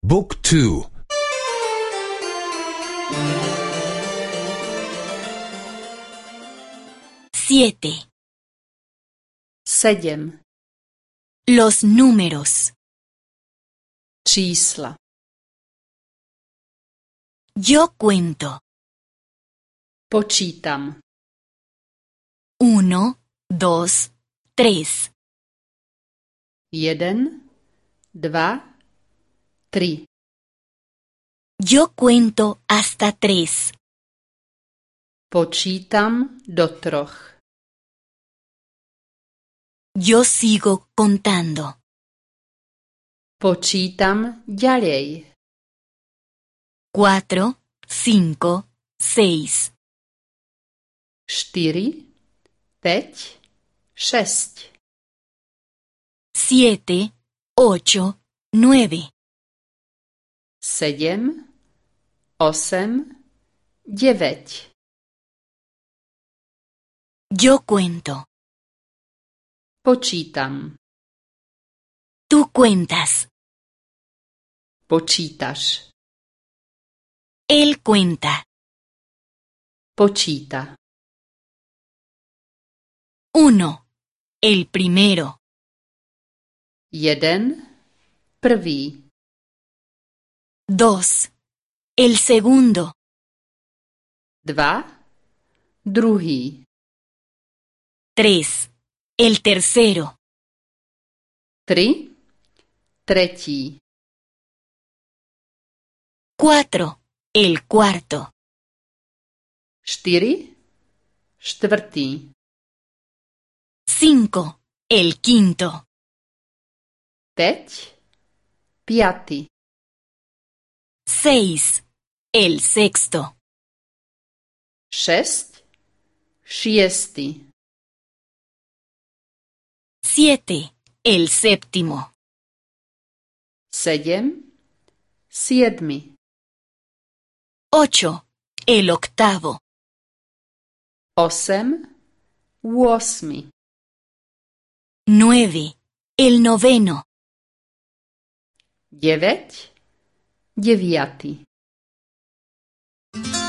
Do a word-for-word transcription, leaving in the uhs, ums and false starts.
บุ๊กทู Siete. Sedem. Los números. Čísla. Yo cuento. Počítam. Uno, dos, tres. Jeden, dva, tri. Yo cuento hasta tres. Počítam do troch. Yo sigo contando. Počítam ďalej. Cuatro, cinco, seis. Štyri, päť, šesť. Siete, ocho, nueve. Sedem, osem, deväť. Yo cuento. Počítam. Tú cuentas. Počítaš. Él cuenta. Počíta. Uno. El primero. Jeden, prvý. Dos. El segundo. Dva, druhý. Tres. El tercero. Tri, tretí. Cuatro. El cuarto. Štyri, štvrtý. Cinco. El quinto. Päť, piaty. Seis. El sexto. Šesť, šiesty. Siete. El séptimo. Sedem, siedmy. Ocho. El octavo. Osem, ôsmy. Nueve. El noveno. Deväť, deviaty.